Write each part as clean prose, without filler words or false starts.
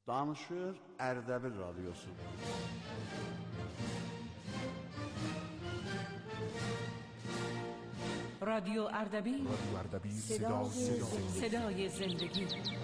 Danışır Ərdəbil Radyosu. رادیو اردبیل صدای زندگی.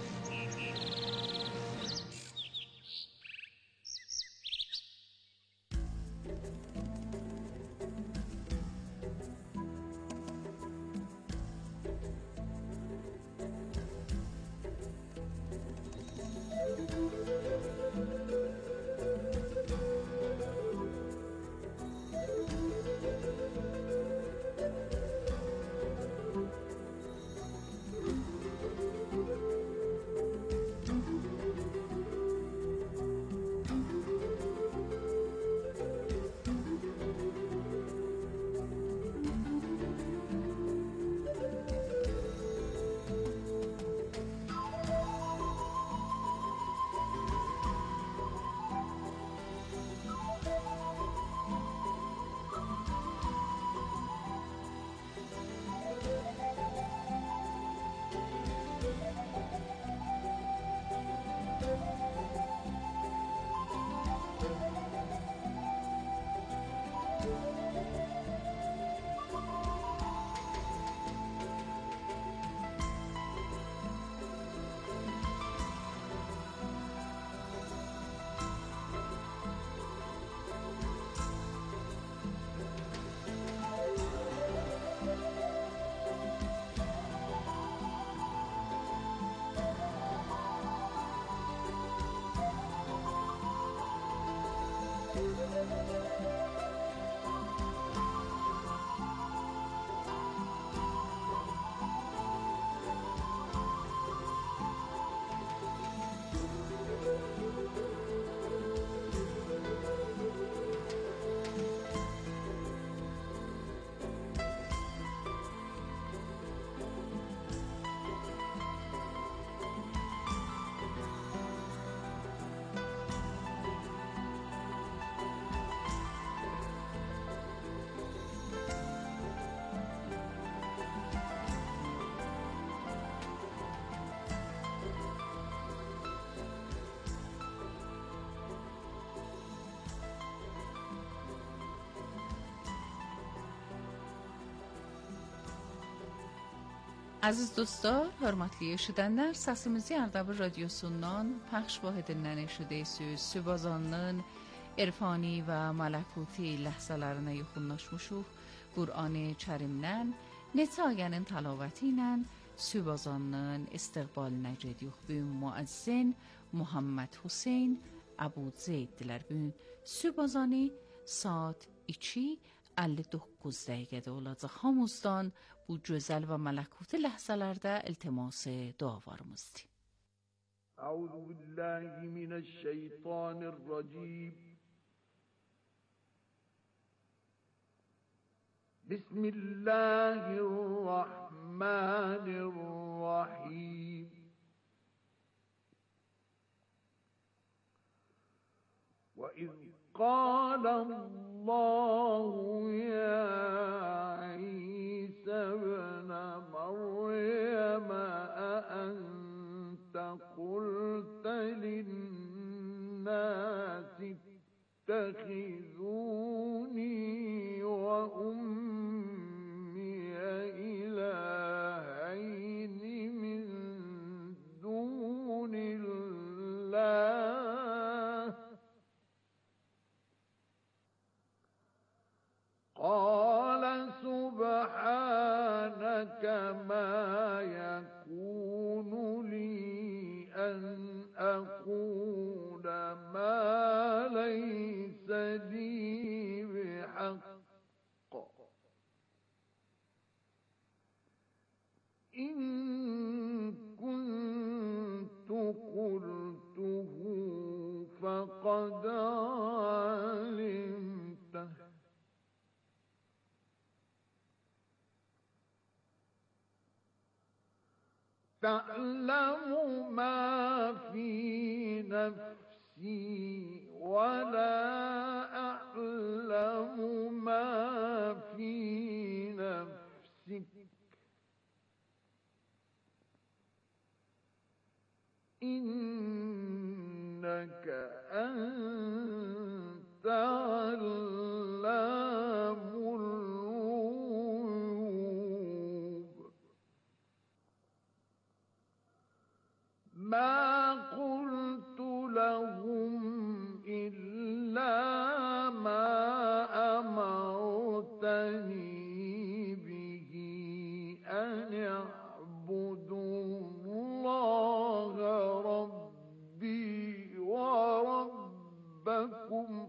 Aziz dostlar, hörmətli eşidənlər, səsimizi Ərdəbil Radiosundan pəxş vahidindən eşidirsiniz. Sübazanın irfani və mələkuti ləhzələrinə yaxınlaşmışıq. Qur'an-ı Kərimdən neçə ayənin təlaməti ilə Sübazanın istiqbalinə gedirik. Bu müəzzin Muhammed Hüseyn Əbu Zeyddirlər. Bu Sübazanı saat 2:59 dəqiqədə olacaq. Hamımızdan bu gözəl və mələkuti ləhzələrdə iltimas dualarımızdır. Əuzu billahi mineşşeytanirracim. Bismillahirrahmanirrahim. وَإِذْ قَالَ اللَّهُ يَا عِيسَى ابْنَ مَرْيَمَ أَأَنْتَ قُلْتَ لِلنَّاسِ اتَّخِذُونِي وَأُمِّيَ إِلَٰهَيْنِ مِن دُونِ اللَّهِ قال سبحانك ما يكون لي أن أقول ما ليس لي بحق إن كنت قلته فقد علمته تعلم ما في نفسي ولا أعلم ما في نفسك إنك أنت علام الغيوب ما قلت لهم إلا ما أمرتني به أن اعبدوا الله ربي وربكم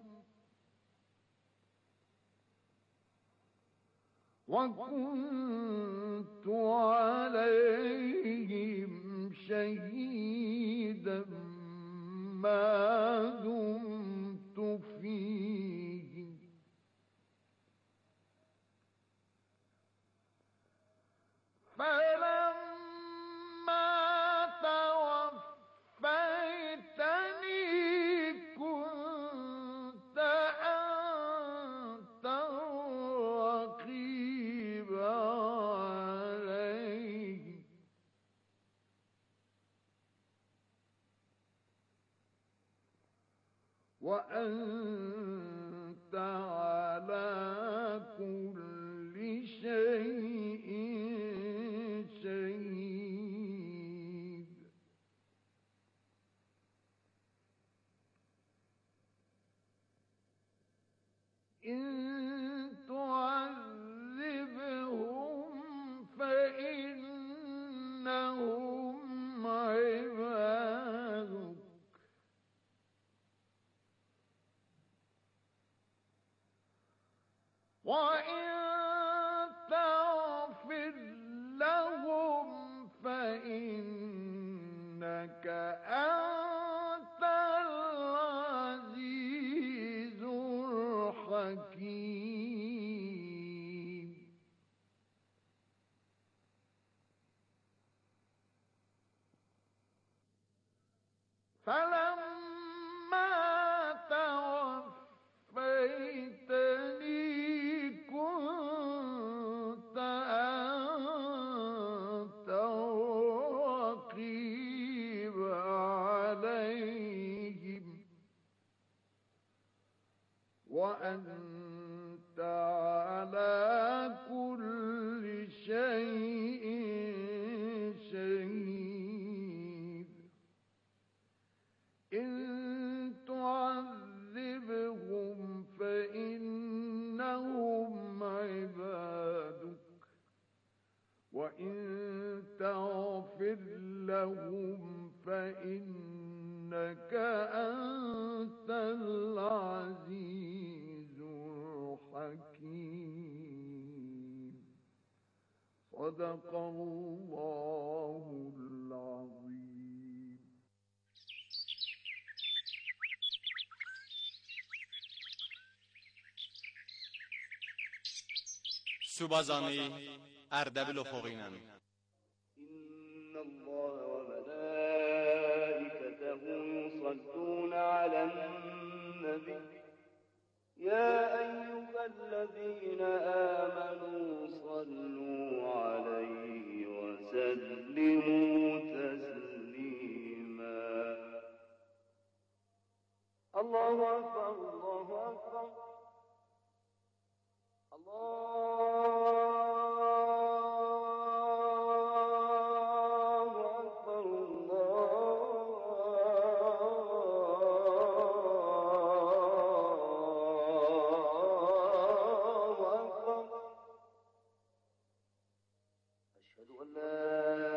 وكنت عليهم شهيدا ما دمت فيهم فلما توفيتني كنت أنت الرقيب عليهم وأنت على كل شيء شهيد إن تعذبهم فإنهم عبادك وإن تغفر لهم فإنك أنت العزيز الحكيم فلما توفيتني كنت أنت الرقيب عليهم وأنت على كل شيء شهيد إن تعذبهم فإنهم عبادك وإن تغفر لهم فإنك أنت العزيز الحكيم صدق الله العظيم. سوبازانی اردبیل افقینن إن الله وملائكته يصلون على النبي يا أيها الذين آمنوا صلوا عليه وسلموا تسليما. الله أكبر الله أكبر الله أكبر الله أكبر. أشهد أن لا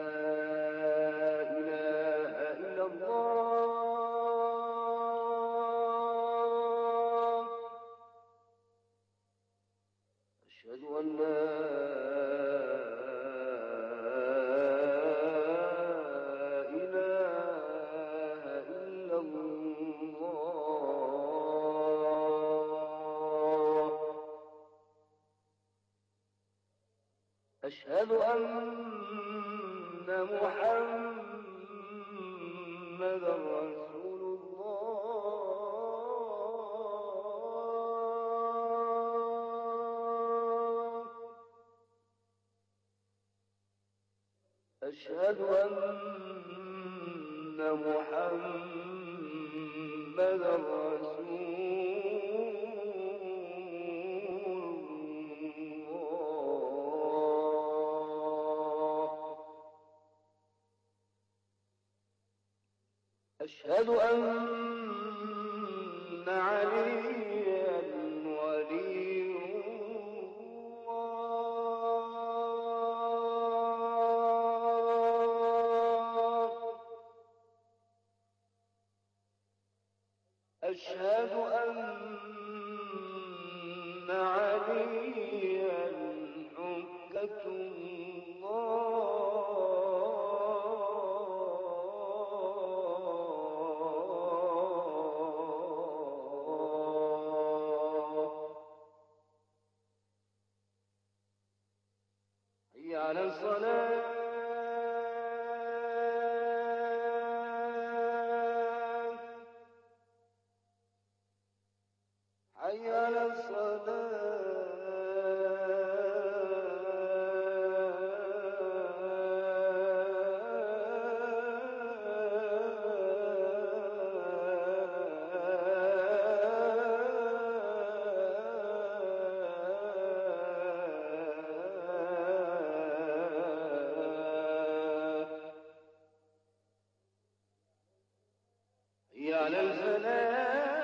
إله إلا الله. أشهد أن لا إله إلا الله. أشهد أن محمدا رسول الله. أشهد أن محمدا أشهد أن عليا ولي الله أشهد أن عليا حجة على الصلاة حي على حي على الفلاح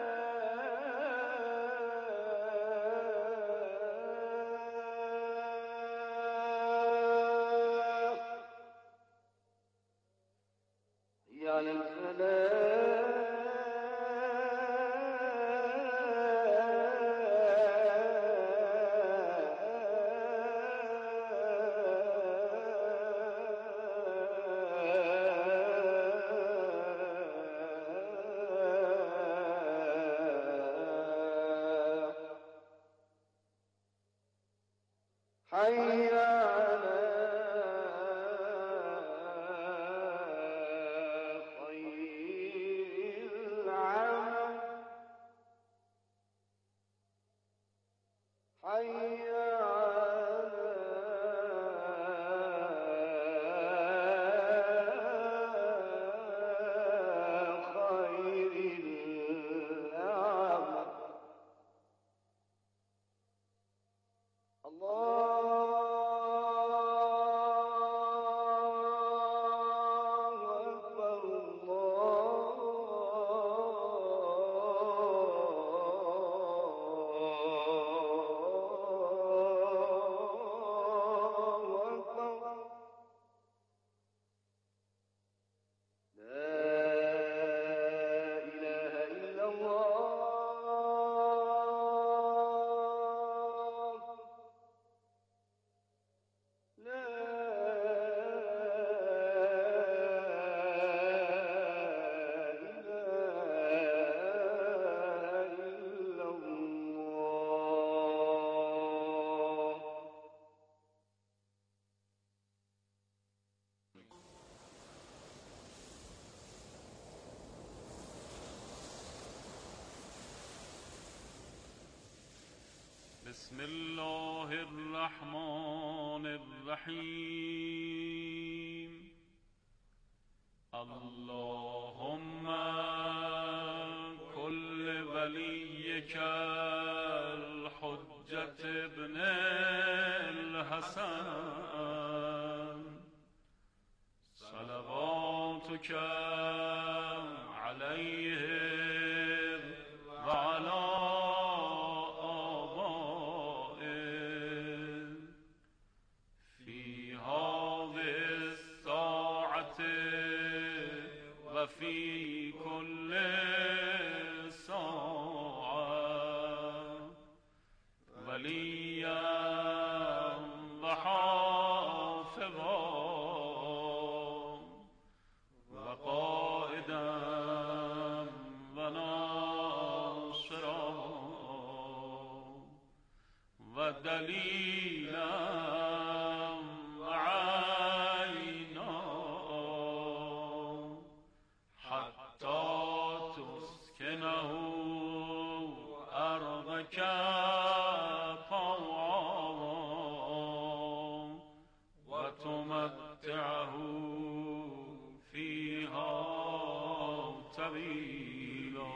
حي على حي على خير العمل حي على خير العمل بسم الله الرحمن الرحيم اللهم كل وليك الحجة ابن الحسن صلواتك عليه وعلى وفي كل ساعة وليا وحافظا وقائدا وناصرا ودليلا وتمتعه فيها طويلا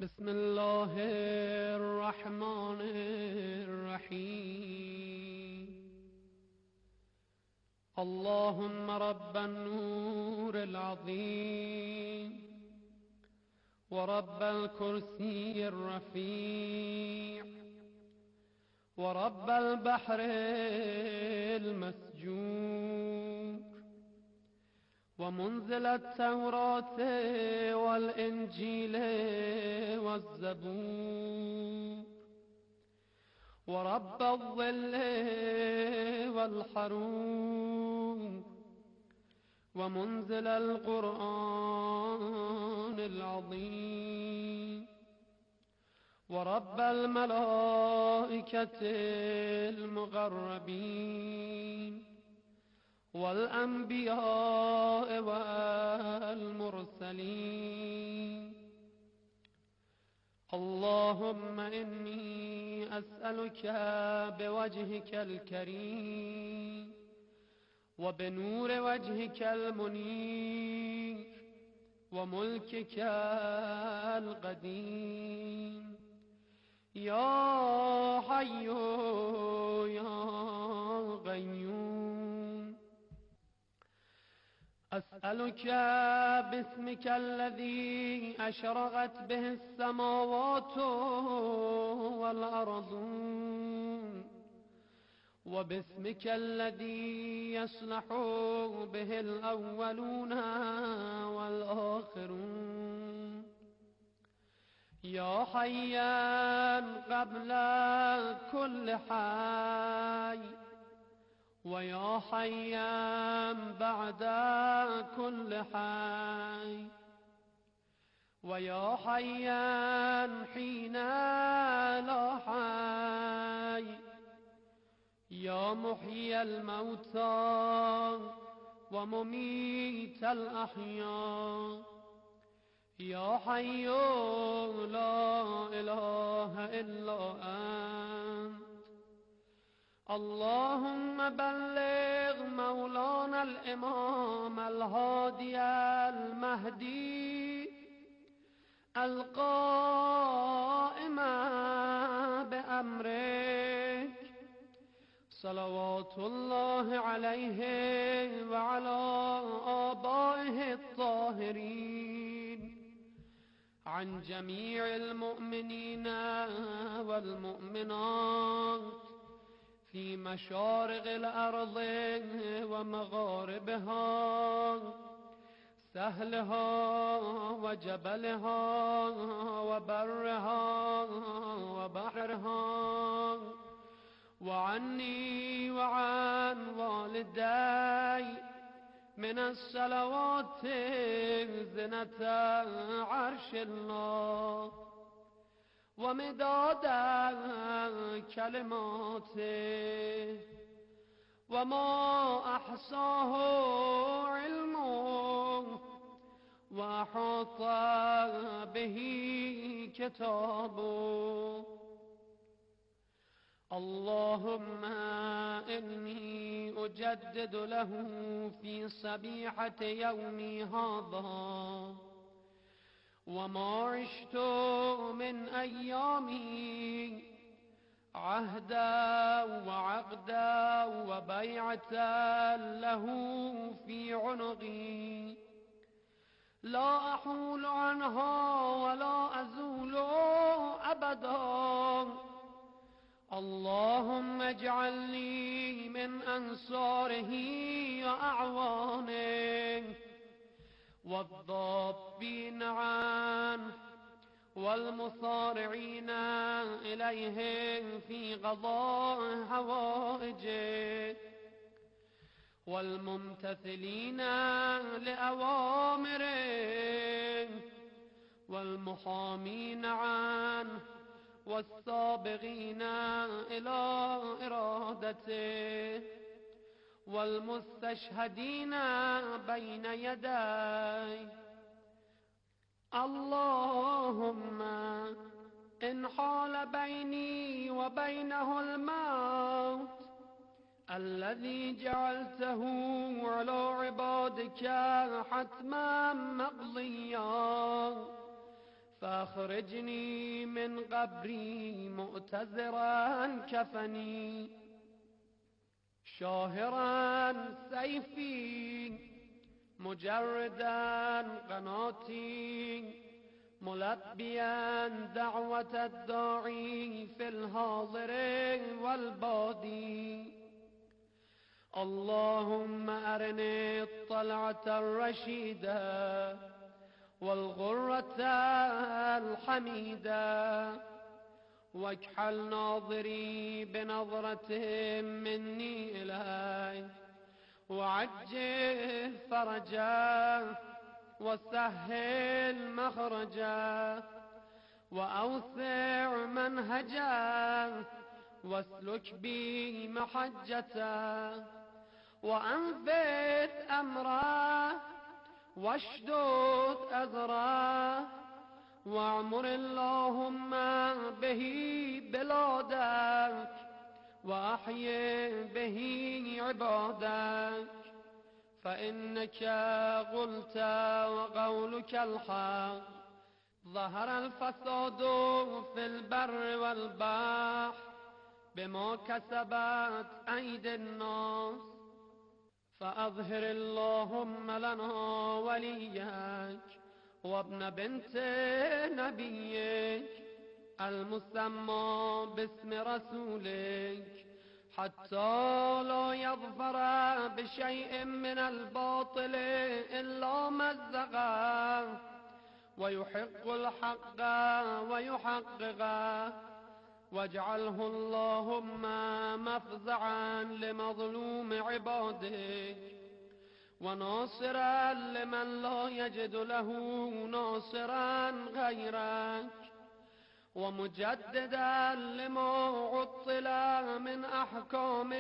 بسم الله الرحمن الرحیم. اللهم رب النور العظیم ورب الكرسي الرفيع ورب البحر المسجور ومنزل التوراة والإنجيل والزبور ورب الظل والحرور ومنزل القرآن العظيم ورب الملائكة المقربين والأنبياء والمرسلين. اللهم إني أسألك بوجهك الكريم وبنور وجهك المنير وملكك القديم يا حي يا قيوم. أسألك باسمك الذي أشرقت به السماوات والأرض وباسمك الذي يصلح به الأولون والآخرون يا حيا قبل كل حي ويا حيا بعد كل حي ويا حيا حين لا حي يا محيي الموتى ومميت الأحياء يا حي لا إله إلا أنت. اللهم بلغ مولانا الإمام الهادي المهدي القائم بأمرك صلوات الله عليه وعلى آبائه الطاهرين عن جميع المؤمنين والمؤمنات في مشارق الأرض ومغاربها سهلها وجبلها وبرها وبحرها وعني وعن والدي من الصلوات زنة عرش الله ومداد كلماته وما أحصاه علمه وأحاط به كتابه. اللهم إني أجدد له في صبيحة يومي هذا وما عشت من أيامي عهدا وعقدا وبيعة له في عنقي لا أحول عنها ولا أزول أبدا. اللهم اجعلني من أنصاره وأعوانه والضابين عنه والمصارعين إليه في قضاء حوائجه والممتثلين لأوامره والمحامين عنه والسابقين إلى إرادته والمستشهدين بين يديه. اللهم إن حال بيني وبينه الموت الذي جعلته على عبادك حتما مقضيا فاخرجني من قبري مؤتزرا كفني شاهرا سيفي مجردا قناتي ملبيا دعوة الداعي في الحاضر والبادي اللهم أرني الطلعة الرشيدة والغرة الحميدة واكحل ناظري بنظرة مني إليك وعجل فرجا وسهل مخرجا وأوسع منهجا واسلك بي محجتا وأنفذ أمرا واشدد أزرا واعمر اللهم به بلادك وأحيي به عبادك فإنك قلت وقولك الحق ظهر الفساد في البر والبحر بما كسبت أيدي الناس فأظهر اللهم لنا وليك وابن بنت نبيك المسمى باسم رسولك حتى لا يظفر بشيء من الباطل إلا مزقه ويحق الحق ويحققه واجعله اللهم مفزعا لمظلوم عبادك وناصرا لمن لا يجد له ناصرا غيرك ومجددا لما عطل من أحكام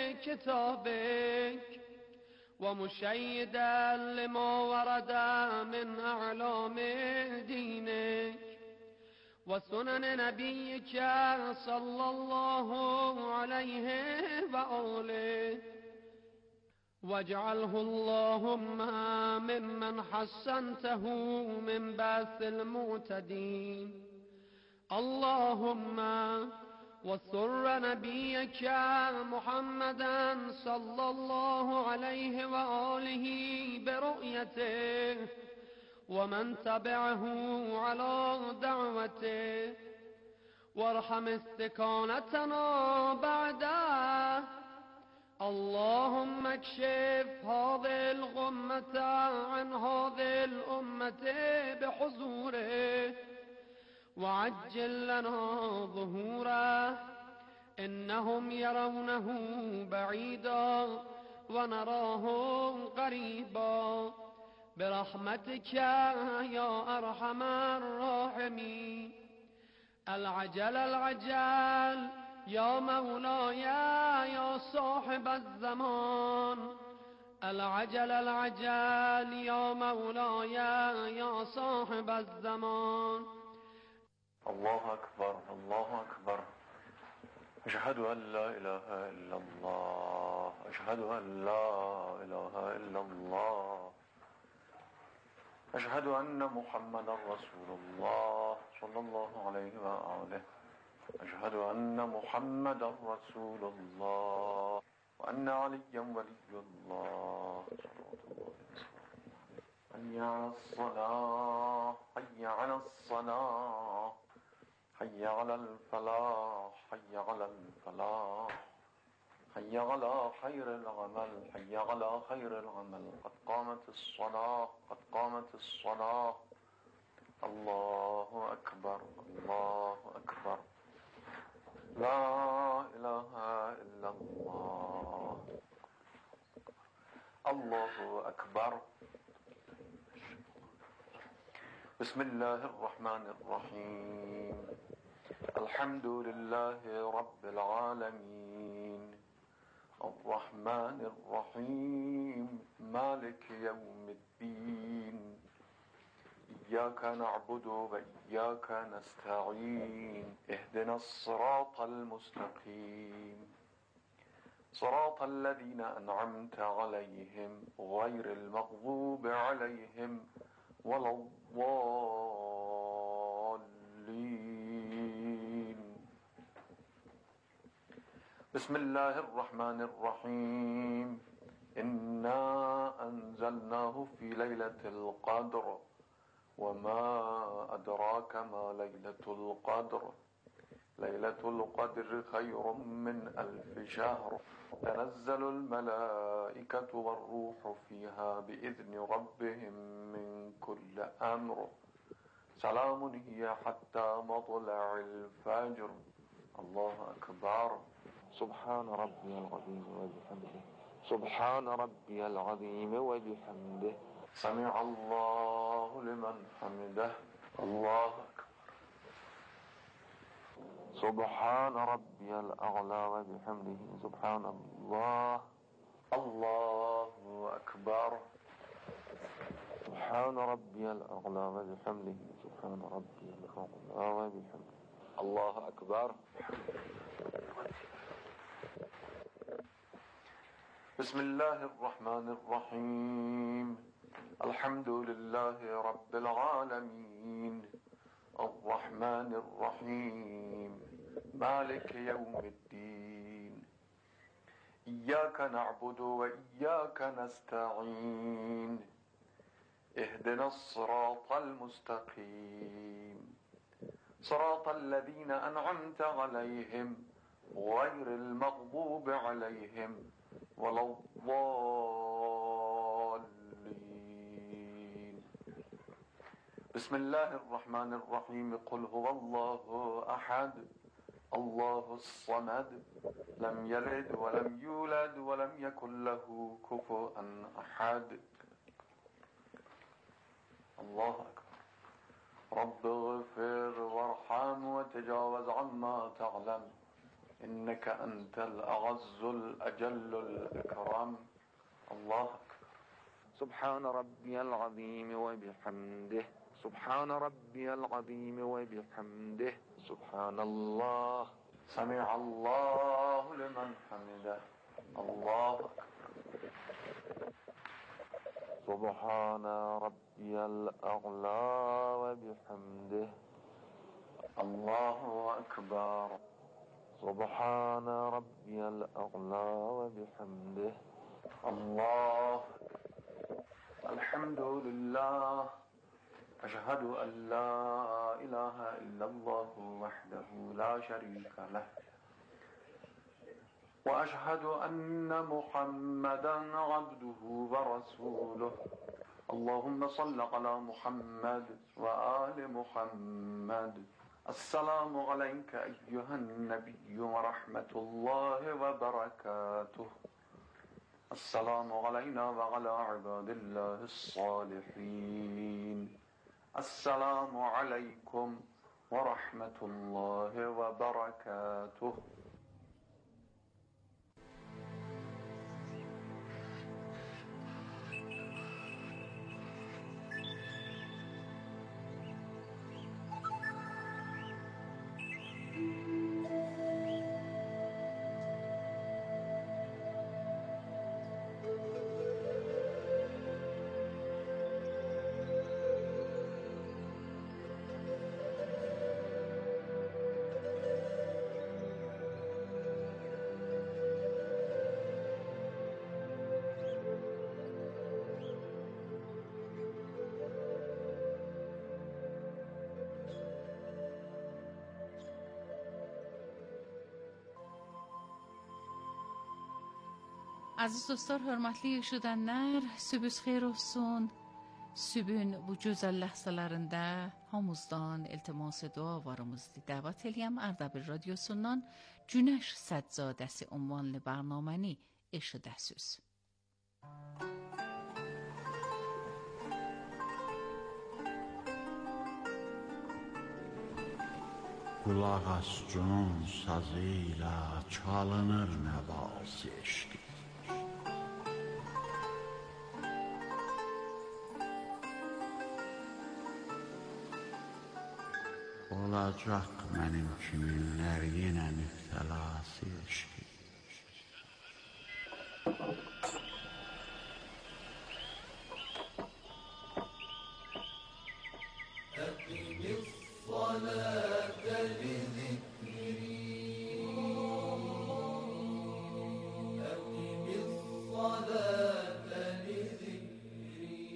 كتابك ومشيدا لما ورد من أعلام دينك وسنن نبيك صلى الله عليه وآله واجعله اللهم ممن حسنته من بأس المعتدين اللهم وسر نبيك محمدا صلى الله عليه وآله برؤيته ومن تبعه على دعوته وارحم استكانتنا بعده اللهم اكشف هذه الغمة عن هذه الأمة بحضوره وعجل لنا ظهوره إنهم يرونه بعيدا ونراه قريبا برحمتك يا أرحم الراحمين العجل العجل يا مولاي يا صاحب الزمان العجل العجل يا مولاي يا صاحب الزمان الله أكبر الله أكبر أشهد أن لا إله إلا الله أشهد أن لا إله إلا الله أشهد أن محمد رسول الله صلى الله عليه وآله أشهد أن محمد رسول الله وأن عليا ولي الله حي على الصلاة حي على الصلاة حي على الفلاح حي على الفلاح حي على خير العمل حي على خير العمل قد قامت الصلاة قد قامت الصلاة الله أكبر الله أكبر لا إله إلا الله الله أكبر بسم الله الرحمن الرحيم الحمد لله رب العالمين الرحمن الرحيم مالك يوم الدين إياك نعبد وإياك نستعين اهدنا الصراط المستقيم صراط الذين أنعمت عليهم غير المغضوب عليهم ولا الضالين بسم الله الرحمن الرحيم إنا أنزلناه في ليلة القدر وما أدراك ما ليلة القدر ليلة القدر خير من 1000 شهر تنزل الملائكة والروح فيها بإذن ربهم من كل أمر سلام هي حتى مطلع الفجر الله أكبر سبحان ربي العظيم وبحمده سبحان ربي العظيم وبحمده سمع الله لمن حمده الله أكبر سبحان ربي الأعلى وبحمده سبحان الله الله أكبر سبحان ربي الأعلى وبحمده سبحان ربي الأعلى وبحمده الله أكبر بسم الله الرحمن الرحيم الحمد لله رب العالمين الرحمن الرحيم مالك يوم الدين إياك نعبد وإياك نستعين اهدنا الصراط المستقيم صراط الذين أنعمت عليهم غير المغضوب عليهم ولا الضالين بسم الله الرحمن الرحيم قل هو الله أحد الله الصمد لم يلد ولم يولد ولم يكن له كفوا أحد الله أكبر رب اغفر وارحم وتجاوز عما تعلم إنك أنت الأعز الأجل الأكرم الله أكبر سبحان ربي العظيم وبحمده سبحان ربي العظيم وبحمده سبحان الله سمع الله لمن حمده الله أكبر سبحان ربي الأعلى وبحمده الله أكبر سبحان ربي الأعلى وبحمده الله الحمد لله أشهد أن لا إله إلا الله وحده لا شريك له وأشهد أن محمدا عبده ورسوله اللهم صل على محمد وآل محمد السلام عليك أيها النبي ورحمة الله وبركاته السلام علينا وعلى عباد الله الصالحين السلام عليكم ورحمة الله وبركاته Aziz dostlar, hörmətli eşidənlər, sübüz xeyir olsun. Sübün bu gözəl ləhzələrində hamımızdan iltimas dualarımızı dəvət eləyəm. Ərdəbil radiosundan Günəş Səccadəsi ünvanlı bərnaməni eşidəsiz. Qulaq as cünun sazı ilə çalınır nəvaz eşqi. Olacaq mənim kiminlər yenə müftəlası eşqi.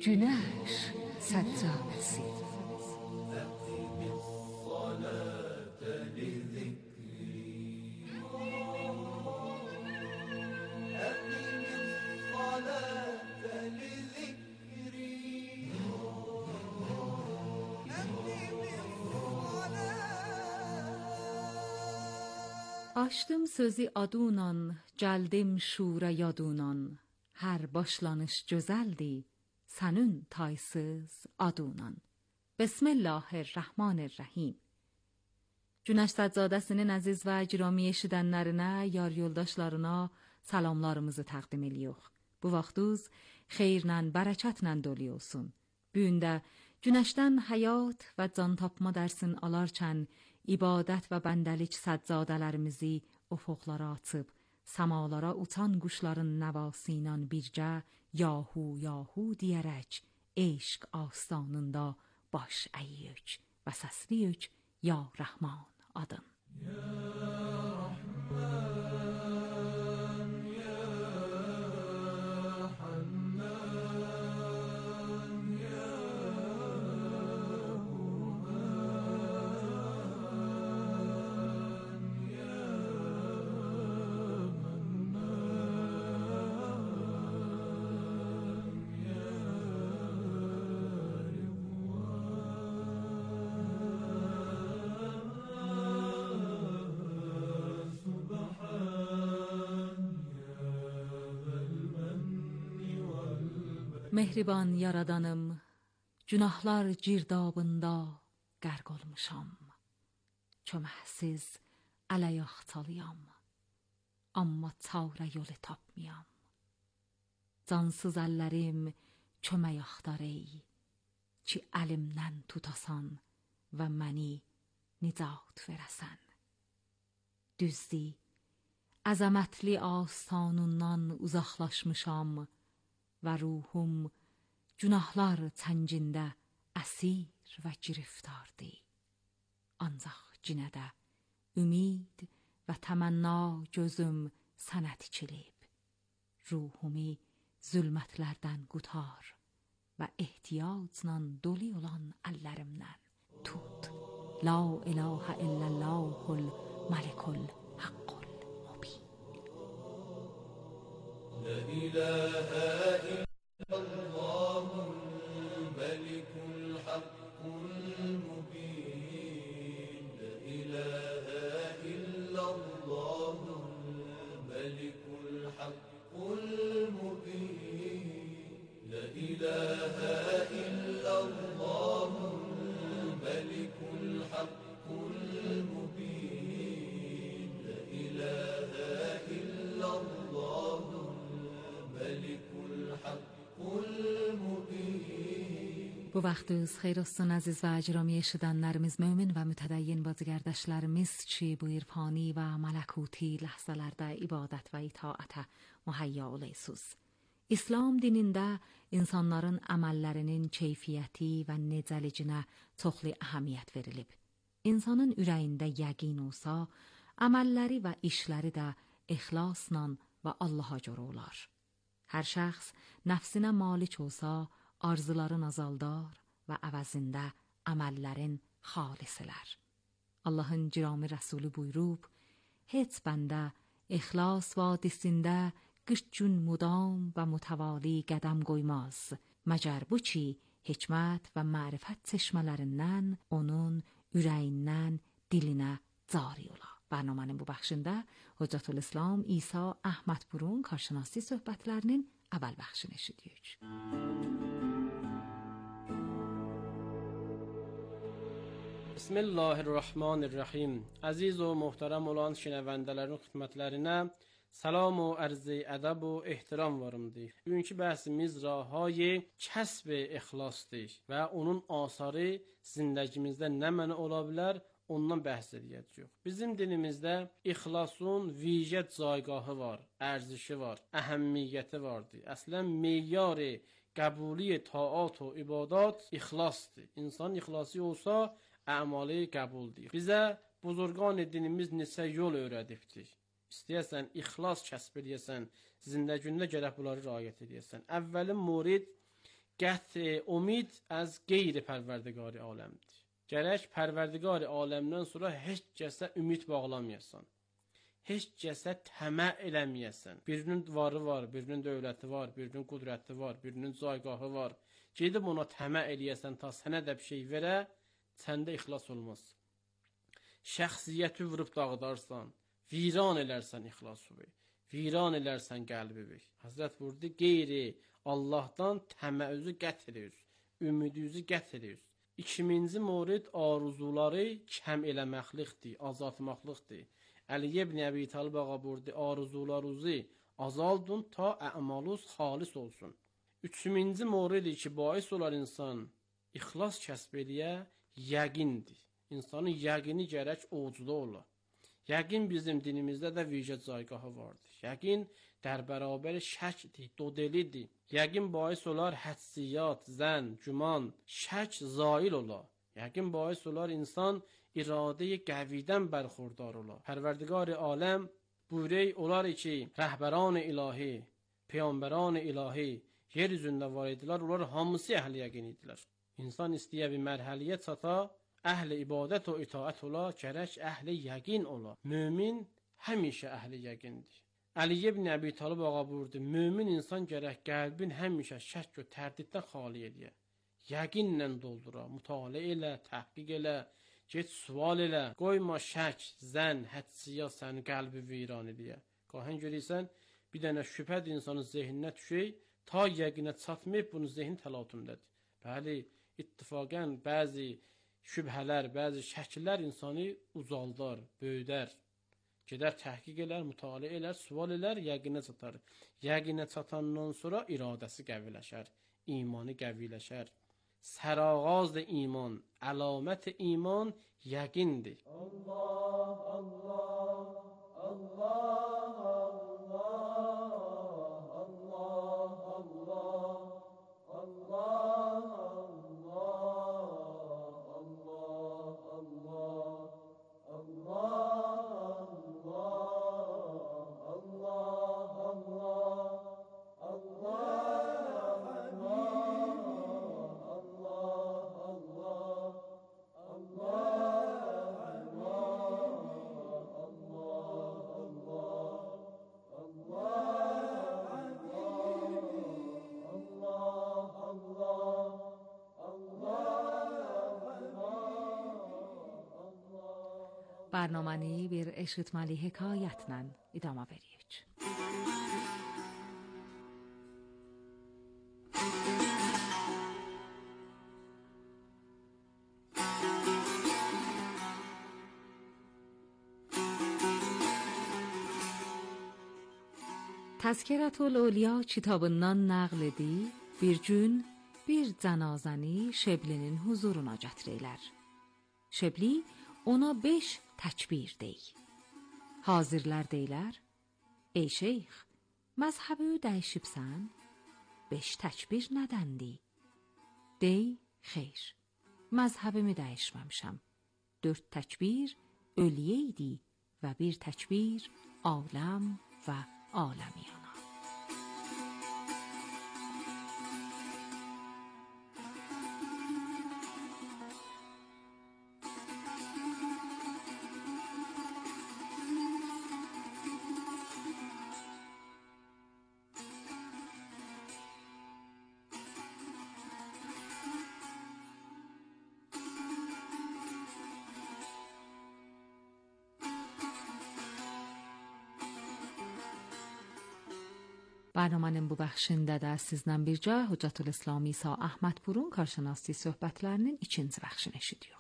Güneş səccadəsi. Açdım sözü adunan, gəldim şura yadunan. Hər başlanış gözəldi, sənin taysız adunan. Bismillahirrahmanirrahim. Günəş Səccadəsinin əziz və girami eşidənlərinə, yar yoldaşlarına salamlarımızı təqdim edirik. Bu vaxtuz xeyrlə, bərəkətlə dolu olsun. Bu gün də günəşdən həyat və can tapma dərsini alarkən ibadət və bəndəlik səccadələrimizi ufuqlara açıb, samalara uçan quşların nəvası ilə birgə yahu yahu deyərək eşq astanında baş əyiyük və səsliyük ya Rəhman adın. Ya Rəhman, ya Hannan, ya Human, ya Mannan, ya Mehriban yaradanım, günahlar girdabında qərq olmuşam. Köməksiz ələyaxtalıyam, amma çarə yolu tapmayam. Cansız əllərim kömək axtar ey, ki əlimdən tutasan və məni nicat verəsən. Düzdü, əzəmətli astanından uzaqlaşmışam və ruhum günahlar çəngində əsir və giriftardı. Ancaq yenə də ümid və təmənna gözüm sənə tikilib. Ruhumu zülmətlərdən qutar və ehtiyacla dolu olan əllərimdən tut. La ilahə illallahul məlikul haqqul mubin. La ilahə illallahul məlikul haqqul mubin. La ilahə illallahul məlikul haqqul mubin. La ilahə illallahul məlikul haqqul mubin. La ilahə illallahul məlikul haqqul mubin. Bu vaxtınız xeyir olsun əziz və əcrami eşidənlərimiz, mömin və mütədəyyin bazıgərdəşlərimiz ki, bu irfani və mələkuti ləhzələrdə ibadət və itaətə mühəyya oleysiz. İslam dinində insanların əməllərinin keyfiyyəti və necəlicinə çoxlu əhəmiyyət verilib. İnsanın ürəyində yəqin olsa, əməlləri və işləri də ixlasla və Allaha görə olar. Hər şəxs nəfsinə malik olsa, arzuların azaldar və əvəzində əməllərin xalisilər. Allahın girami rəsulü buyurub, heç bəndə ixlas vadisində 40 gün mudam və mütəvali qədəm qoymaz, məgər bu ki, hikmət və mərifət çeşmələrindən onun ürəyindən dilinə cari ola. Bərnamənin bu bəxşində Hüccətülislam İsa Əhmədpurun karşınasi söhbətlərinin əvvəl bəxşini eşidirik. Bismillahirrahmanirrahim. Əziz و محترم olan şinəvəndələrin xidmətlərinə salam و عرض ədəb و ehtiram varımdır. Bugünkü bəhsimiz rahay kəsb ixlasdır və onun asarı zindagimizdə nə mənə ola bilər, ondan bəhs edəcəyik. Bizim dinimizdə ixlasın vicə caygahı var, ərzişi var, əhəmmiyyəti vardır. Əslən meyarı qəbuli taat و ibadat ixlasdır. İnsan ixlası olsa əmalı qəbuldur. Bizə buzurgan dinimiz neçə yol öyrədibdir. İstəyəsən ixlas kəsb edəsən, zindagində gərək bunları riayət edəsən. Əvvəlin murid Qət'i umid az qeyri-pərverdigari aləmdir. Gərək pərverdigari aləmdən sonra heç kəsə ümid bağlamayasan. Heç kəsə təmə eləməyəsən. Birinin varı var, birinin dövləti var, birinin qudrəti var, birinin caygahı var. Gedib ona təmə eləyəsən ta sənə də bir şey verə, səndə ixlas olmaz. Şəxsiyyəti vurub dağıdarsan, viran elərsən ixlası, viran elərsən qəlbi. Həzrət buyurdu, qeyri Allahdan təməyyüzü qət edir, ümidinizi qət edir. İkinci mövrid arzuları kəm eləməklikdir, azaltmaqlıqdır. Əli ibn Əbi Talib ağa buyurdu, arzularınızı azaldın ta əmalınız xalis olsun. Üçüncü mövrid ki, bais olar insan ixlas kəsb eləyə, yəqindir. İnsanın yəqini gərək ocuda ola. Yəqin bizim dinimizdə də vicə caygahı vardır. Yəqin dərbərabəri şəkdir, dodelidir. Yəqin bais olar həssiyyat, zən, güman, şək zail ola. Yəqin bais olar insan iradə-i qəvidən bərxurdar ola. Pərverdigar aləm buyurur olar ki, rəhbəran ilahi, peyğəmbəran ilahi yer üzündə var idilər, onlar hamısı əhl-i yəqin idilər. İnsan istəyə bir mərhəliyə çata, əhl-i ibadət və itaət ola, gərək əhl-i yəqin ola. Mömin həmişə əhl-i yəqindir. Əli ibn Əbi Talib ağa buyurdu, mömin insan gərək qəlbin həmişə şək və tərdiddən xali eləyə. Yəqinlə doldura, mütaliə elə, təhqiq elə, get sual elə, qoyma şək, zən, hədsiyyə səni qəlbi viran eləyə. Qahən görürsən, bir dənə şübhədir insanın zehninə düşək, ta yəqinə çatmayıb bunun zehni təlatümdədir. Bəli, ittifaqən bəzi şübhələr, bəzi şəkillər insanı uzaldar, böyüdər. Gedər təhqiq elər, mütaliə elər, sual elər, yəqinə çatar. Yəqinə çatandan sonra iradəsi qəviləşər, imanı qəviləşər. Sərağaz iman, əlamət iman yəqindir. Allah, Allah, Allah, Allah, Allah, Barnomani bir eşitmeli hekayetle idame veriyor. Tezkeretü'l-Evliya kitabından naql edib, bir gün bir cənazəni Şeblinin huzuruna gətirirlər. Şebli ona 5 təkbir dey. Hazirlər deylər, ey şeyx, məzhəbi dəyişibsən, 5 təkbir nədəndi? Dey, xeyr, məzhəbimi dəyişməmişəm. 4 təkbir ölüyə idi və 1 təkbir aləm və aləmiyana. برنامه‌nin bu bəxşində də sizdən bircə Hüccətül-İslam İsa Əhmədpurun karşınaslı söhbətlərinin ikinci bəxşini eşidiyor.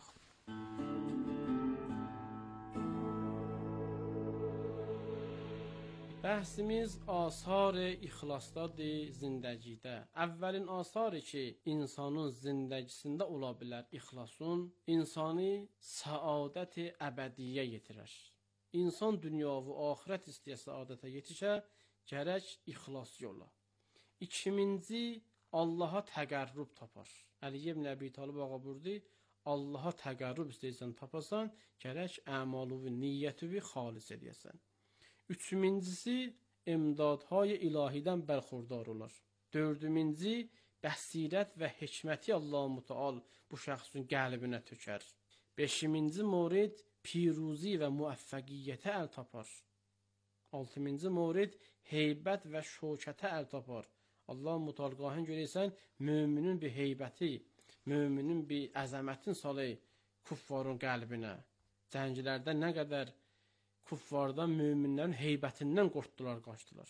Bəhsimiz asar-ı ixlasdadır zindəgidə. Əvvəlin asarı ki, insanın zindəgisində ola bilər ixlasın, insanı səadət-i əbədiyyə yetirər. İnsan dünya və axirət istəyə səadətə yetişə, gərək ixlas yola. İkinci, Allaha təqərrüb tapar. Əli ibn Əbi Talib ağa buyurdu, Allaha təqərrüb istəyirsən tapasan, gərək əmalıvi, niyyətivi xalis edəsən. Üçüncüsü, imdadهای ilahidən bərxurdar olar. Dördüncü, bəsirət və hikməti Allah Mütəal bu şəxsin qəlbinə tökər. 5-ci mövrid piruzi və müvəffəqiyyətə əl tapar. 6-cı mövrid heybət və şökətə əl tapar. Allah Mütəal qahın görürsən, müminin bir heybəti, müminin bir əzəmətin salı kuffarın qəlbinə. Cənglərdə nə qədər kuffardan müminlərin heybətindən qorxdular, qaçdılar.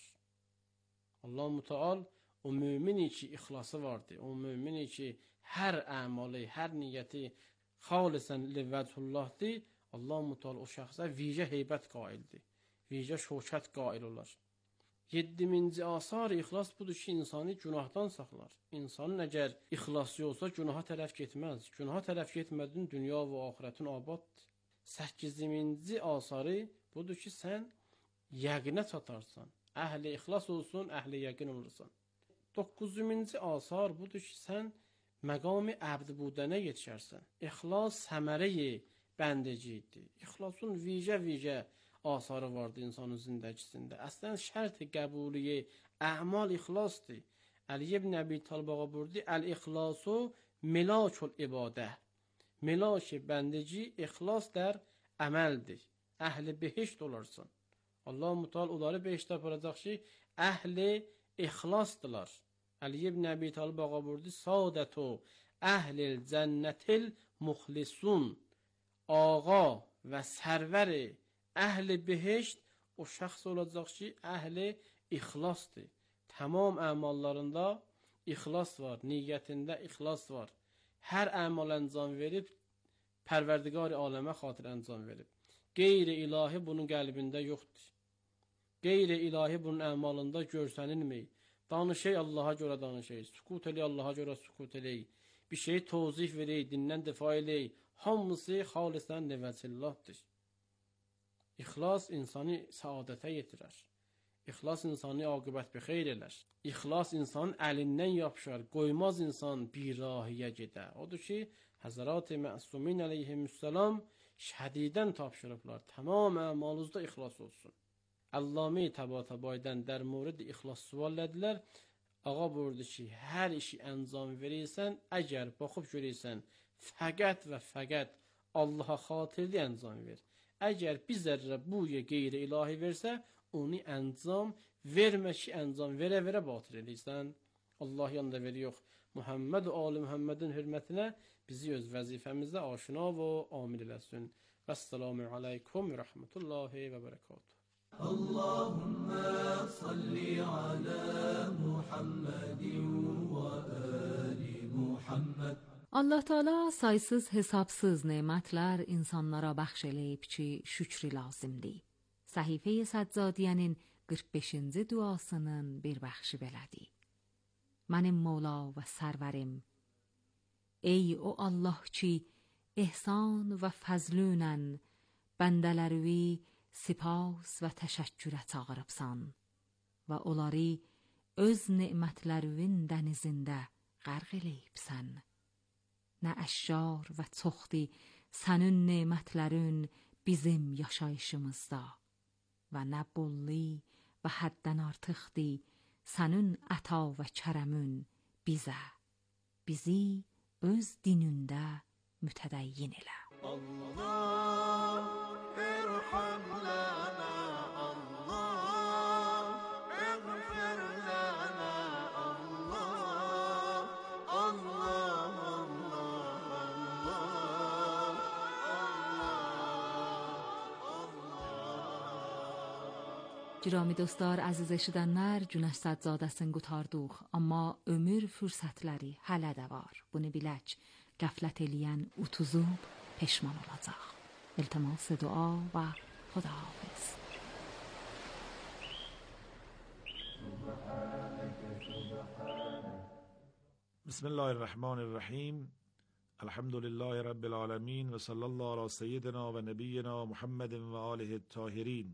Allah Mütəal o mümini ki ixlası vardı, o mümini ki hər əmalı, hər niyyəti xalisən livvəchullahdır, Allah Mütəal o şəxsə vicə heybət qaildir, vicə şökət qail olar. 7-ci asar ixlas budur ki, insanı günahdan saxlar. İnsanın əgər ixlası olsa, günaha tərəf getməz. Günaha tərəf getmədin, dünya və axirətin abaddır. 8-ci asarı budur ki, sən yəqinə çatarsan. Əhli ixlas olsun, əhli yəqin olursan. 9-cu asar budur ki, sən məqam-ı əbd-budənə yetişərsən. İxlas səmərəyi bəndəcikdir. İxlasın vicə asarı vardı insanın zindəgisində. Əslən şərt-i qəbuliyə əmal ixlasdır. Əli ibn Əbi Talib ağa buyurdu, əl-ixlasu milakul ibadə. Milak-i bəndəci ixlas dər əməldir. Əhli behişt olarsan. Allah Mütəal onları behiştə aparacaq ki, əhli ixlasdılar. Əli ibn Əbi Talib ağa buyurdu, sadətu əhlil cənnətil muxlisun. Ağa və sərvəri əhli behişt o şəxs olacaq ki, əhli ixlasdır. Tamam əmallarında ixlas var, niyyətində ixlas var. Hər əmal əncam verib, Pərverdigar-ı aləmə xatir əncam verib. Qeyri-ilahi bunun qəlbində yoxdur. Qeyri-ilahi bunun əmalında görsənilmir. Danışay Allaha görə danışay, sükut elək Allaha görə sükut elək. Bir şeyi tozif verək, dindən difa elək. Hamısı xalisən livvəcillahdır. İxlas insanı saadətə yetirər. İxlas insanı aqibət bi xeyr elər. İxlas insanın əlindən yapışar, qoymaz insan bir rahiyə gedə. Odur ki, Həzrat-ı Məsumin əleyhissalam şədidən tapşırıblar. Tamam əmalınızda ixlas olsun. Allame-i Təbatabaydən dər mövrid ixlas suallədilər. Ağa buyurdu ki, hər işi əncam verirsən, əgər baxıb görürsən, fəqət və fəqət Allaha xatirli əncam ver. Əgər bir zərrə buya qeyri-ilahi versə, onu əncam vermə ki, əncam verə-verə batır edirsən. Allah yanında veri yox. Muhammed və Ali Muhammedin hürmətinə bizi öz vəzifəmizdə aşina və amil eləsin. Vəssalamu aleykum və rəhmətullahi və bərəkatuhu. Allahümme salli ala Muhammedin ve ali Muhammed. Allah Teala saysız hesapsız nimetler insanlara bəxş eləyib ki, şükrü lazımdır. Səhifə-i Səccadiyyənin 45-ci duasının bir bəxşi belədir. Mənim Mevla və sərvərim, ey o Allah ki, ehsan və fəzlünən bəndələrivi sipas və təşəkkürə çağırıbsan və onları öz nemətlərinin dənizində qərq eləyibsən. Nə əşşar və çoxdur sənin nemətlərin bizim yaşayışımızda və nə bolli və həddən artıqdır sənin əta və kərəmin bizə, bizi öz dinində mütədəyyin elə. Allah irham lana, Allah ighfir lana, Allah, Allah, Girami dostlar, əziz eşidənlər, Günəş Səccadəsini qutardıq, amma ömür fürsətləri hələ də var. Bunu bilək, qəflət eləyən utuzub peşman olacaq. İltimas dua və Xudahafiz. Bismillahirrahmanirrahim. Elhamdülillahi Rabbil alemin ve sallallahu ala seyyidina ve nebiyyina Muhammedin ve alihi tahirin.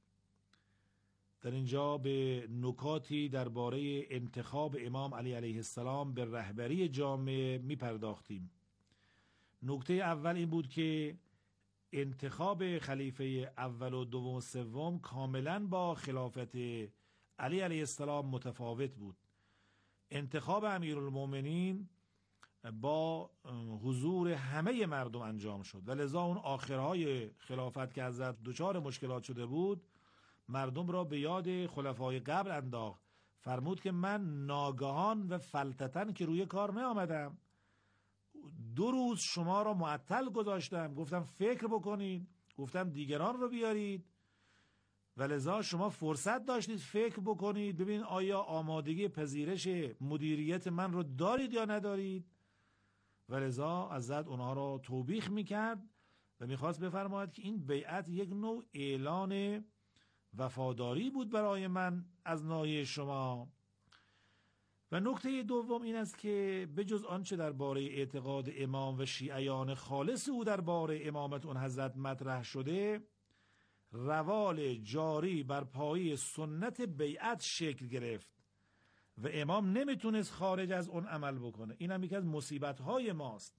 در اینجا به نکاتی درباره انتخاب امام علی علیه السلام به رهبری جامعه می پرداختیم. نکته اول این بود که انتخاب خلیفه اول و دوم و سوم کاملا با خلافت علی علیه السلام متفاوت بود. انتخاب امیرالمومنین با حضور همه مردم انجام شد و لذا اون آخرهای خلافت که حضرت دچار مشکلات شده بود مردم را به یاد خلفای قبل انداخت. فرمود که من ناگهان و فلتتن که روی کار نیامدم، 2 روز شما را معطل گذاشتم، گفتم فکر بکنید، گفتم دیگران رو بیارید و لذا شما فرصت داشتید فکر بکنید ببین آیا آمادگی پذیرش مدیریت من رو دارید یا ندارید. و لذا حضرت اونها را توبیخ میکرد و میخواست بفرماید که این بیعت یک نوع اعلان وفاداری بود برای من از ناحیه شما. و نکته دوم این است که بجز آنچه درباره اعتقاد امام و شیعیان خالص او درباره امامت اون حضرت مطرح شده، روال جاری بر پایه سنت بیعت شکل گرفت و امام نمیتونست خارج از اون عمل بکنه. این هم یکی از مصیبت‌های ماست.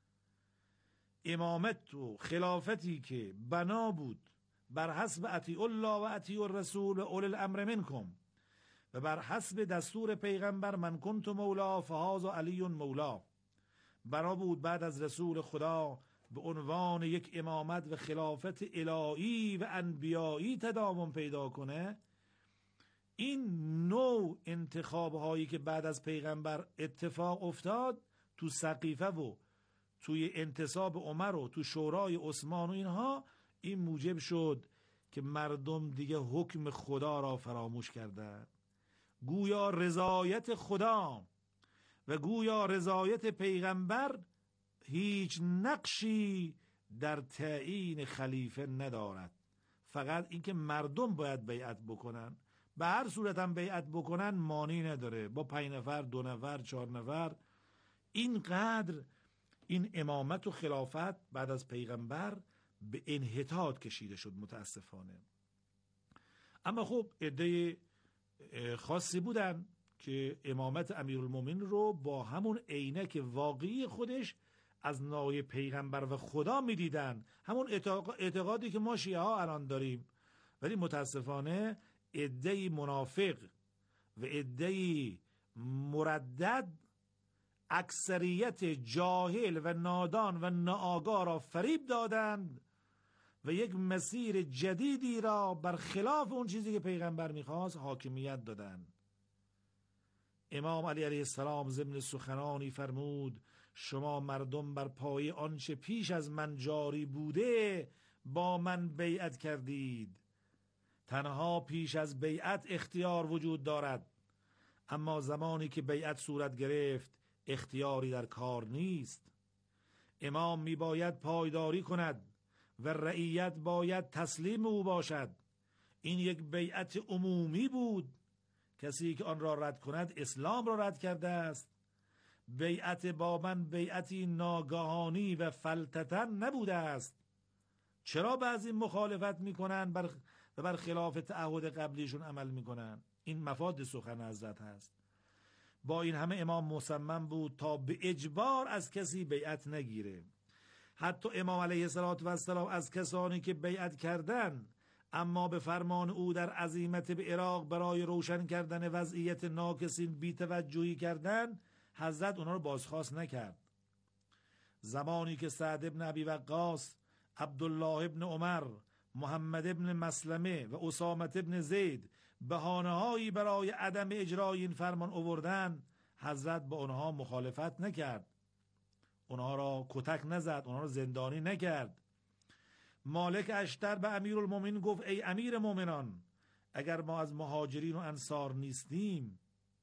امامت و خلافتی که بنا بود بر حسب اطیع الله و اطیع الرسول و اولی الامر منکم و بر حسب دستور پیغمبر من کنت مولا فهذا علی مولا، بنا بود بعد از رسول خدا به عنوان یک امامت و خلافت الهی و انبیایی تداوم پیدا کنه. این نوع انتخاب هایی که بعد از پیغمبر اتفاق افتاد تو سقیفه و توی انتصاب عمر و تو شورای عثمان و اینها، این موجب شد که مردم دیگه حکم خدا را فراموش کردند. گویا رضایت خدا و گویا رضایت پیغمبر هیچ نقشی در تعیین خلیفه ندارد، فقط اینکه مردم باید بیعت بکنن. به هر صورت هم بیعت بکنن مانی نداره، با 5 نفر 2 نفر 4 نفر. اینقدر این امامت و خلافت بعد از پیغمبر به انحطاط کشیده شد متاسفانه. اما خب عده خاصی بودن که امامت امیرالمومنین رو با همون عینک واقعی خودش از ناحیه پیغمبر و خدا میدیدن، همون اعتقادی که ما شیعه ها الان داریم. ولی متاسفانه عده منافق و عده مردد اکثریت جاهل و نادان و ناآگاه را فریب دادند و یک مسیر جدیدی را برخلاف اون چیزی که پیغمبر میخواست حاکمیت دادند. امام علی علیه السلام ضمن سخنانی فرمود شما مردم بر پای آنچه پیش از من جاری بوده با من بیعت کردید. تنها پیش از بیعت اختیار وجود دارد، اما زمانی که بیعت صورت گرفت اختیاری در کار نیست. امام می باید پایداری کند و رعیت باید تسلیم او باشد. این یک بیعت عمومی بود، کسی که آن را رد کند اسلام را رد کرده است. بیعت با من بیعتی ناگهانی و فلتتن نبوده است. چرا بعضی مخالفت میکنن و بر خلاف تعهد قبلیشون عمل میکنن؟ این مفاد سخن حضرت هست. با این همه امام مصمم بود تا به اجبار از کسی بیعت نگیره. حتی امام علیه السلام از کسانی که بیعت کردن اما به فرمان او در عزیمت به عراق برای روشن کردن وضعیت ناکسین بی‌توجهی کردن، حضرت اونا رو بازخواست نکرد. زمانی که سعد ابن ابی وقاص، عبدالله ابن عمر، محمد ابن مسلمه و اسامه ابن زید بهانه‌هایی برای عدم اجرای این فرمان آوردن، حضرت با اونها مخالفت نکرد، اونها را کتک نزد، اونها را زندانی نکرد. مالک اشتر به امیرالمومنین گفت ای امیر مومنان، اگر ما از مهاجرین و انصار نیستیم،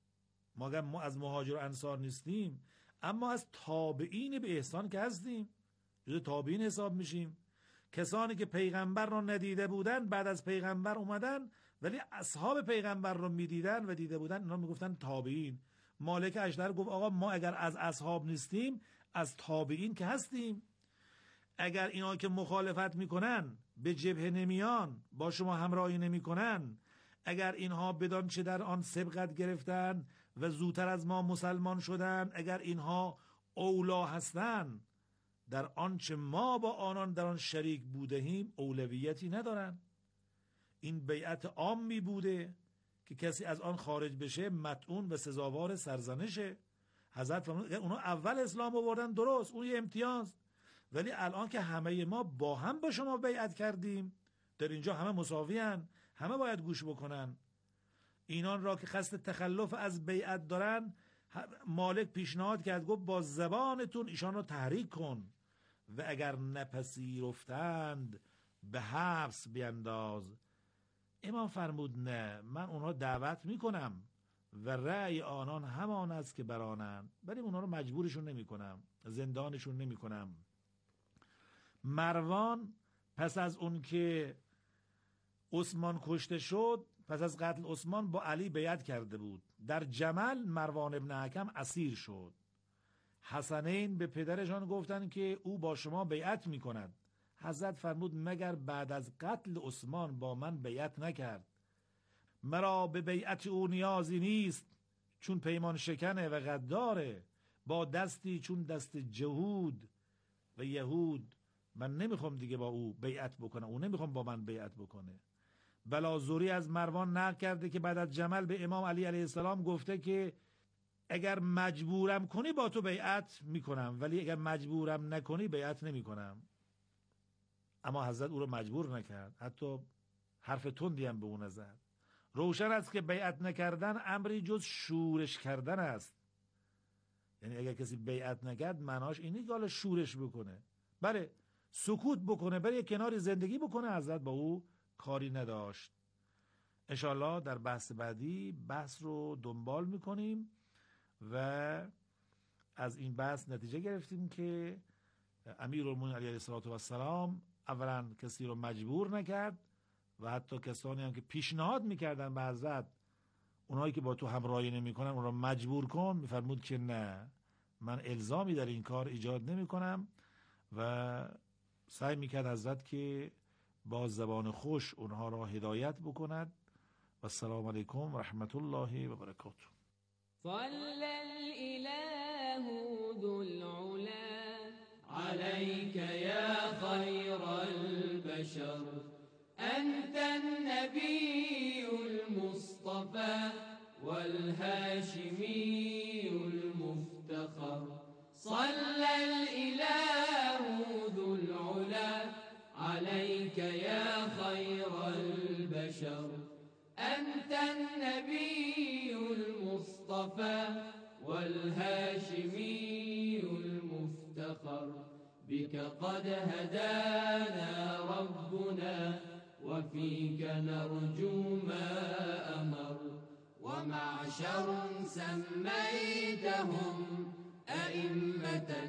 اما از تابعین به احسان که هستیم، جز تابعین حساب میشیم. کسانی که پیغمبر را ندیده بودن بعد از پیغمبر اومدن ولی اصحاب پیغمبر را میدیدن و دیده بودن، اونا میگفتن تابعین. مالک اشتر گفت آقا ما اگر از اصحاب نیستیم از تابعین که هستیم. اگر اینا که مخالفت میکنن به جبهه نمیان، با شما همراهی نمیکنن، اگر اینها بدان چه در آن سبقت گرفتن و زودتر از ما مسلمان شدن، اگر اینها اولا هستن، در آنچه ما با آنان در آن شریک بودهیم اولویتی ندارن. این بیعت عامی بوده که کسی از آن خارج بشه مطعون و سزاوار سرزنشه. حضرت فرمود اونا اول اسلام آوردن، درست، اون یه امتیاز، ولی الان که همه ما با هم با شما بیعت کردیم، در اینجا همه مساویان، همه باید گوش بکنن. اینان را که قصد تخلف از بیعت دارن، مالک پیشنهاد کرد، گفت با زبانتون ایشان را تحریک کن و اگر نپذیرفتند به حبس بینداز. امام فرمود نه، من اونها دعوت میکنم و رأی آنان همان است که برانند، ولی اونها رو مجبورشون نمی کنم، زندانشون نمی کنم. مروان پس از اون که عثمان کشته شد، پس از قتل عثمان با علی بیعت کرده بود. در جمل مروان ابن حکم اسیر شد. حسنین به پدرشان گفتند که او با شما بیعت می کند. حضرت فرمود مگر بعد از قتل عثمان با من بیعت نکرد؟ مرا به بیعت او نیازی نیست، چون پیمان شکنه و غداره، با دستی چون دست جهود و یهود. من نمیخوام دیگه با او بیعت بکنم، او نمیخوام با من بیعت بکنه. بلازوری از مروان نقل کرده که بعد از جمل به امام علی علیه السلام گفته که اگر مجبورم کنی با تو بیعت میکنم، ولی اگر مجبورم نکنی بیعت نمیکنم. اما حضرت او رو مجبور نکرد، حتی حرف تندی هم به او نزد. روشن است که بیعت نکردن امری جز شورش کردن است. یعنی اگر کسی بیعت نکرد معناش اینه که حالا شورش بکنه. بله، سکوت بکنه، بره کنار زندگی بکنه. حضرت با او کاری نداشت. انشالله در بحث بعدی بحث رو دنبال میکنیم و از این بحث نتیجه گرفتیم که امیرالمومنین علیه السلام اولا کسی رو مجبور نکرد و حتی کسانی هم که پیشنهاد میکردن به حضرت، اونایی که با تو همراهی نمیکنن اون رو مجبور کن، میفرمود که نه، من الزامی در این کار ایجاد نمیکنم و سعی میکرد حضرت که با زبان خوش اونها را هدایت بکند. و السلام علیکم و رحمت الله و برکاته. صلی الاله ذو العلا عليك يا خير البشر أنت النبي المصطفى والهاشمي المفتخر. صلى الإله ذو العلا عليك يا خير البشر أنت النبي المصطفى والهاشمي المفتخر. بك قد هدانا ربنا وفيك نرجو ما أمر. ومعشر سميتهم أئمة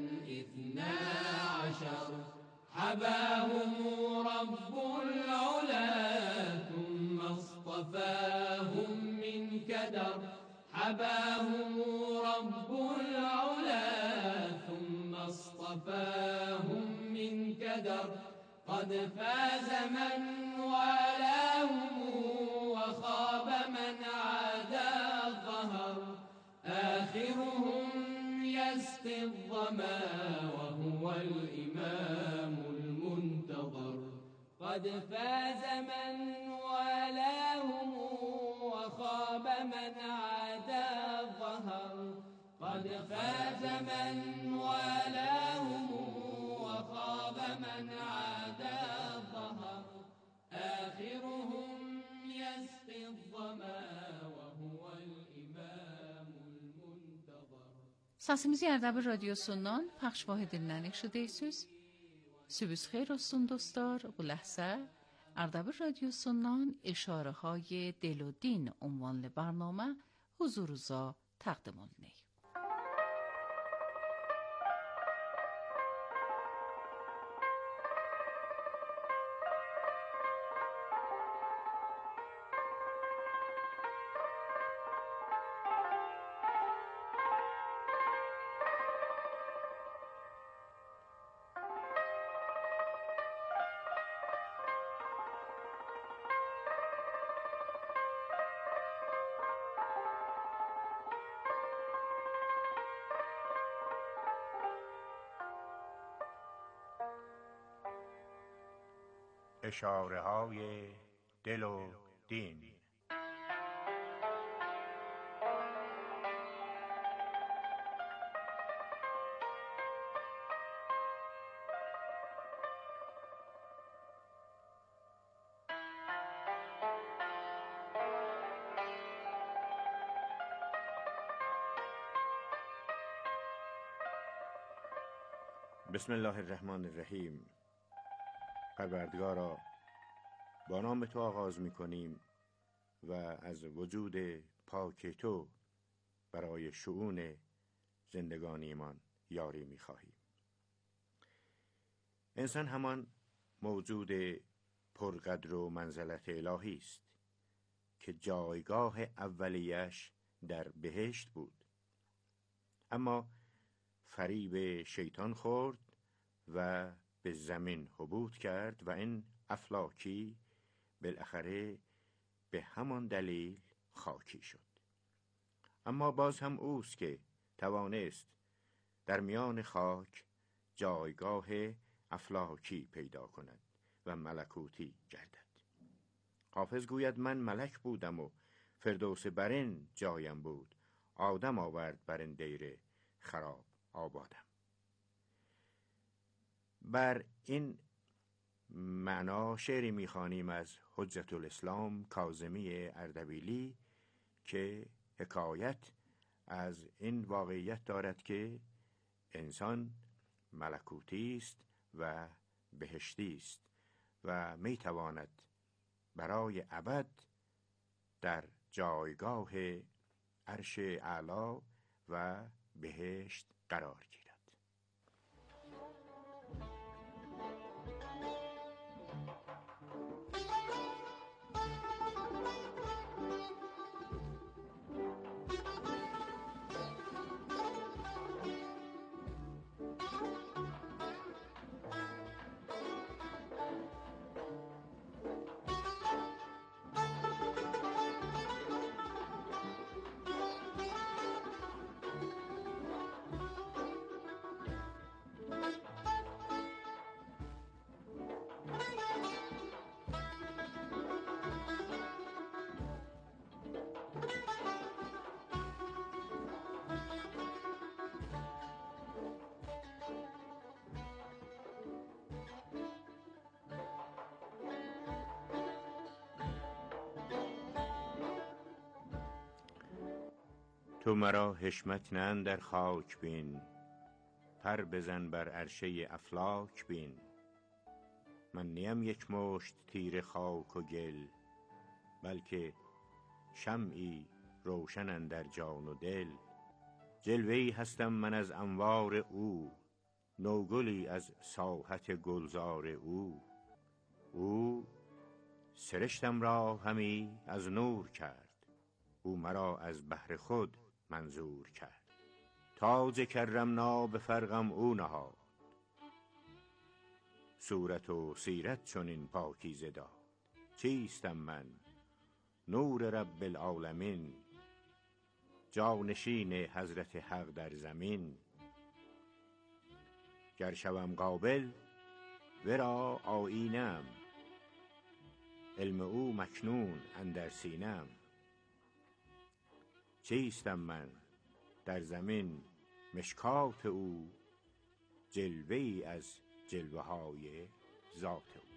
12 حباهم رب العلا ثم اصطفاهم من كدر. حباهم رب العلا ثم اصطفاهم من كدر. قد فاز من والاهم وخاب من عادى ظهر. آخرهم يسقي الظما وهو الإمام المنتظر. قد فاز من والاهم وخاب من عادى ظهر. قد فاز من والاهم وخاب من عادى ظهر. آخرهم يسقي الظما وهو الإمام المنتظر. Səsimizi Ərdəbil radiosundan pəxş vahidə dinləmək istəyirsiniz. Sübüz xeyir olsun dostlar. Bu ləhzə Ərdəbil radiosundan İşarəهای دل و دین عنوانlı برنامه huzurunuza təqdim olunur. اشاره‌های دل و دین. بسم الله الرحمن الرحیم. پروردگارا، با نام تو آغاز می کنیم و از وجود پاک تو برای شؤون زندگانیمان یاری می خواهیم. انسان همان موجود پرقدر و منزلت الهی است که جایگاه اولیش در بهشت بود، اما فریب شیطان خورد و به زمین هبوط کرد و این افلاکی بالاخره به همان دلیل خاکی شد. اما باز هم اوست که توانست در میان خاک جایگاه افلاکی پیدا کند و ملکوتی گردد. حافظ گوید من ملک بودم و فردوس برین جایم بود، آدم آورد برین دیر خراب آبادم. بر این معنا شعری میخوانیم از حجت الاسلام کاظمی اردبیلی که حکایت از این واقعیت دارد که انسان ملکوتی است و بهشتی است و میتواند برای ابد در جایگاه عرش اعلی و بهشت قرار گیرد. تو مرا حشمت نه در خاک بین، پر بزن بر عرشه افلاک بین. من نیم یک مشت تیر خاک و گل، بلکه شمعی روشن اندر جان و دل. جلوه‌ای هستم من از انوار او، نوگلی از ساحت گلزار او. او سرشتم را همی از نور کرد، او مرا از بهر خود منظور کرد. تاج کرمنا به فرقم او نهاد، صورت و سیرت چنین پاکیزه داد. چیستم من نور رب العالمین، جانشین حضرت حق در زمین. گر شوم قابل ورا آیینم، علم او مکنون اندر سینم. چیستم من در زمین مشکات او، جلوه‌ای از جلوه های ذات او.